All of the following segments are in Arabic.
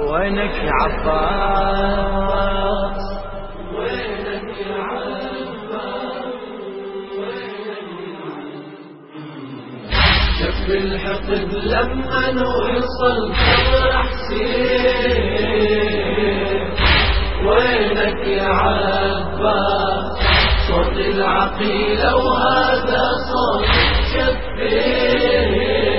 وينك يا عباس وينك يا عباس شف الحقد لما نوصل قبر حسين وينك يا عباس صوت العقيلة وهذا صوت شفين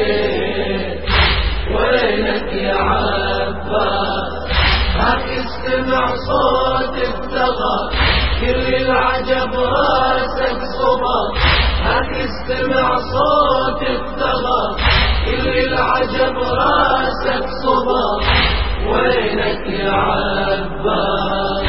وينك يا عباس هاك استمع صوت الثغر كل العجب راسك صبر هاك استمع صوت الثغر كل العجب راسك صبر وينك يا عباس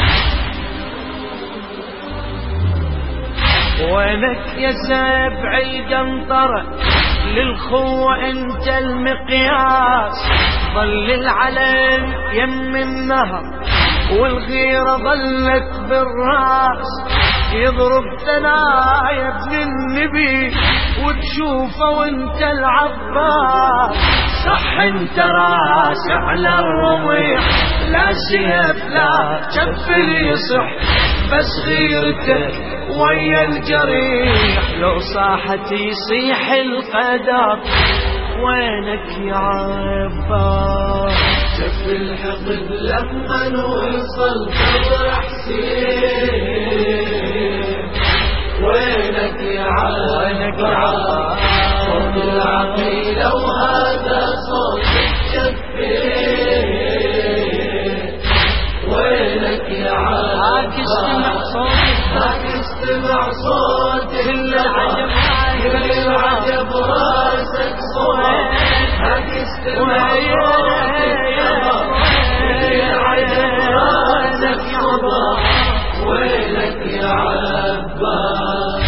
وينك يا سبع القنطرة للخوة انت المقياس ظل العلم يم النهر والغيرة ظلت بالراس يضرب ثنايا ابن النبي وتشوفه وانت العباس صح انت راس على الرميح لا سيف لا شف يصح بس غيرتك ويا الجريح لو صاحت يصيح القدر وينك يا عباس شف الحقد لما نوصل قبر حسين وينك يا عباس صوت العقيلة وهذا صوت الشفين وينك يا عباس هاك استمع صوت العجب كل العجب راسك صوت هاك استمع صوت كل العجب راسك صوت وينك يا عباس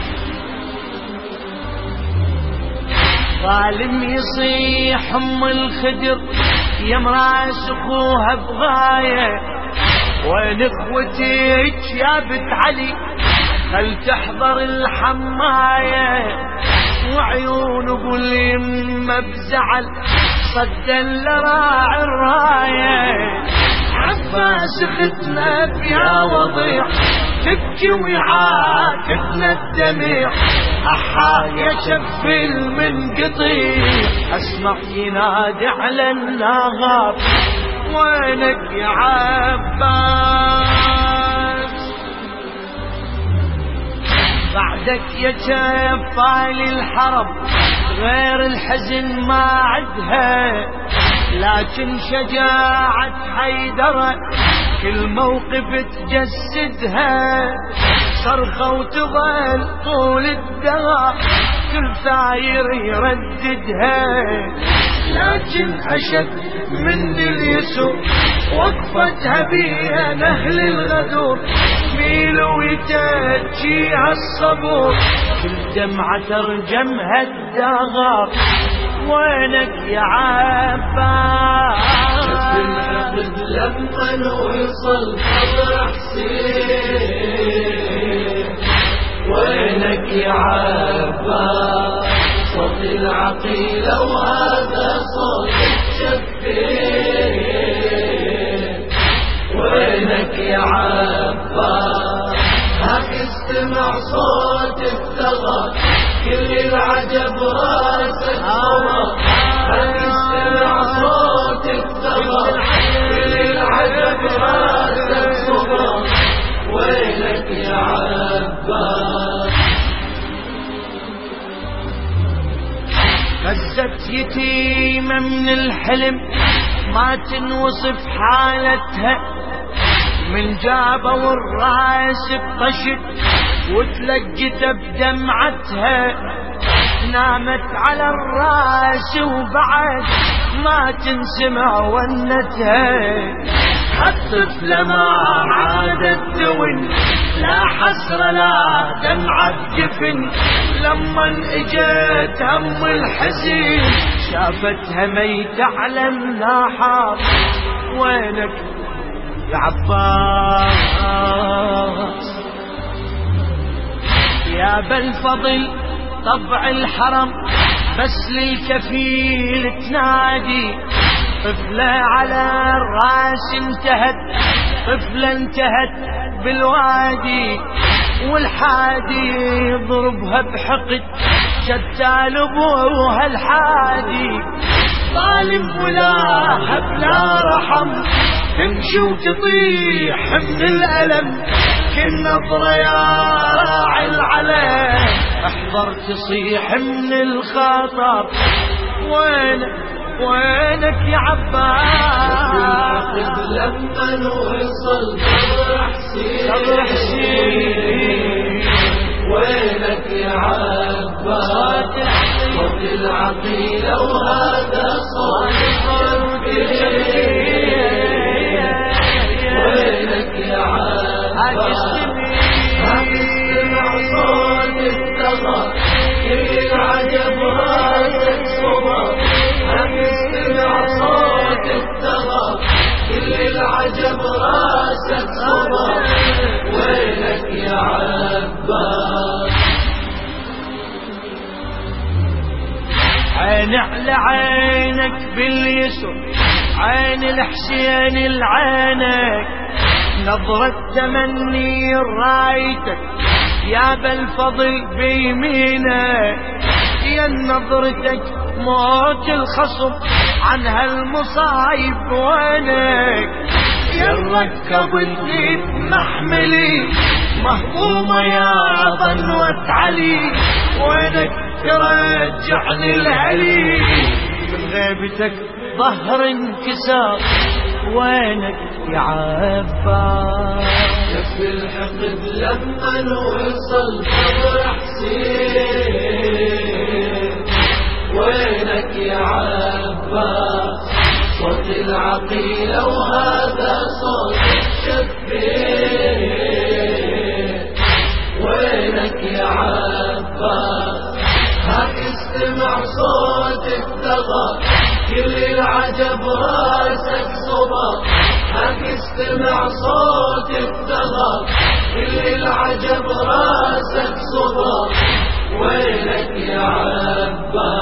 ظالم يصيح ام الخدر يا مراس اخوها بغايه وين اخوتك يا بنت علي خل تحضر الحمايه وعيون ابو اليمه بزعل صدى لراعي الرايه عباس اختنا يا وضيع تبكي ويعاتبنا الدميع احا يا شف المنقطيع اسمع ينادي على النغاب وينك يا عباس بعدك يا جفال الحرب غير الحزن ما عدها لكن شجاعة حيدرة كل موقف تجسدها صرخة وتظل طول الدهر كل ثاير يرددها لكن أشد من اليسوع وقفتها بيها نهل الغدور ميل ويتجيها الصبور كل دمعة ترجمها الدغر وينك يا عباس شف الحقد لما نوصل قبر حسين وينك يا عباس صوت العقيلة وهذا صوت الشفين وينك يا عباس هاك استمع صوت الثغر كل العجب راسك صوت هاك استمع صوت الثغر كل العجب راسك صوت وينك يا عباس غزت يتيمة من الحلم ما تنوصف حالتها من جابه والراس بطشت وتلقت بدمعتها نامت على الراس وبعد ما تنسمع ونتها الطفلة ما عادت تون لا حسرة لا دمعة جفن لما اجت هم الحزين شافتها ميتة على الناحار وينك يا عباس يا بالفضل طبع الحرم بس للكفيل تنادي طفلة على الراس انتهت، طفلة انتهت بالوادي، والحادي يضربها بحقد شتال ابوها الحادي. ظالم ولا هب لا رحم، تمشي وتطيح من الألم، كل نظرة يا راعي العلم، احذر تصيح من الخطر. وينك يا عباس؟ لما نوصل صبر حسين، وينك يا عباس؟ صوت العقيلة وهذا صوت وينك يا عباس؟ هتسمع صوت الثغر، كل العجب راسك صبر. هتسمع صوت الثغر، كل العجب راسك صبر. وينك يا عباس؟ عين على عينك باليسر، عين الحسين العينك، نظرة تمني رايتك يا بالفضل بيمينك، يا نظرتك موت الخصم عن هالمصايب. وينك يا ركب الديب محملي مهضومة يا ظنوة علي، وينك ترجعني الهلي من غيبتك ظهر انكسار. وينك يا عباس؟ يكفي الحقد لما نوصل صبر حسين. وينك يا عباس؟ صوت العقيلة وهذا صوت الشبين. وينك يا عباس؟ هاك استمع صوت الثغر، كل العجب راسك صبر. هاك استمع صوت الثغر، كل العجب راسك صبر. وينك يا عباس؟